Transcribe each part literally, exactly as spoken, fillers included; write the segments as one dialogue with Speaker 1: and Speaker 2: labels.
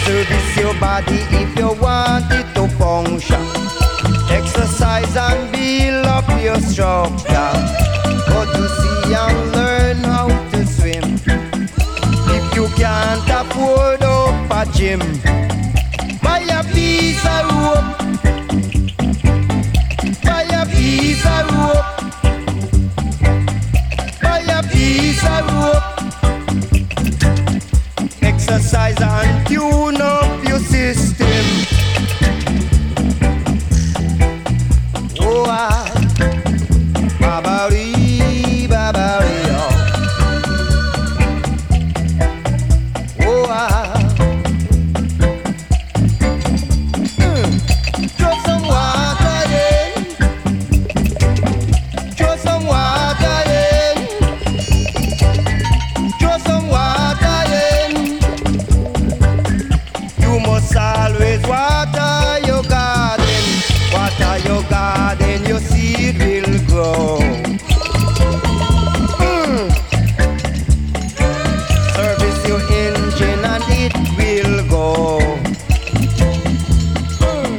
Speaker 1: Service your body if you want it to function. Exercise and build up your structure. Go to sea and learn how to swim. If you can't afford up a gym, buy a piece of rope. Buy a piece of rope. Buy a piece of rope. Exercise and tune up your system. Oh, I, babari, babari, oh, I. Mm. Throw some water in. Throw some water in. Throw some water in. You must always water your garden. Water your garden, your seed will grow. Mm. Service your engine and it will go. Mm.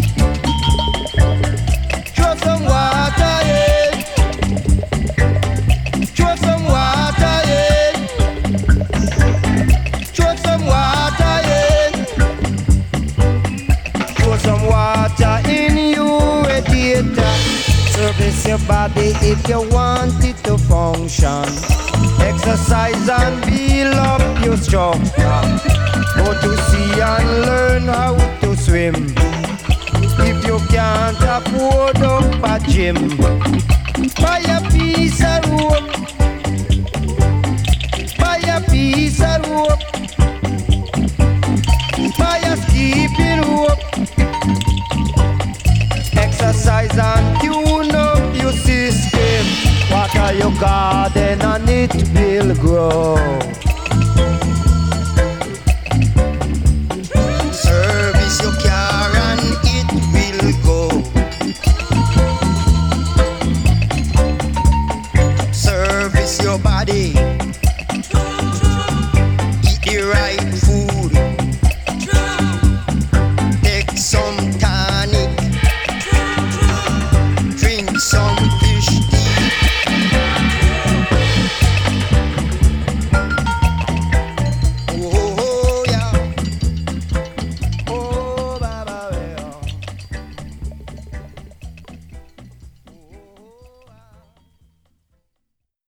Speaker 1: Throw some water in. Throw some water in. Throw some water in. Throw some water in your radiator. Service your body if you want it to function. Exercise and build up your structure. Go to sea and learn how to swim. If you can't afford up a gym, buy a piece of rope. Buy a piece of rope. Buy a skipping rope. Exercise and tune up your system. Water your garden and it will grow.